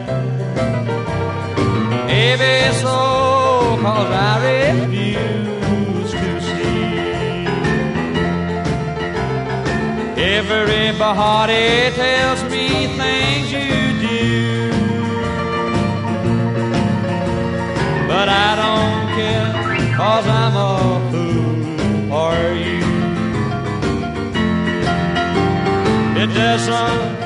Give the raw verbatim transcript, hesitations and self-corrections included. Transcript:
Maybe so, 'cause I refuse to see everybody tells me things you do, but I don't care, 'cause I'm a fool for you. It doesn't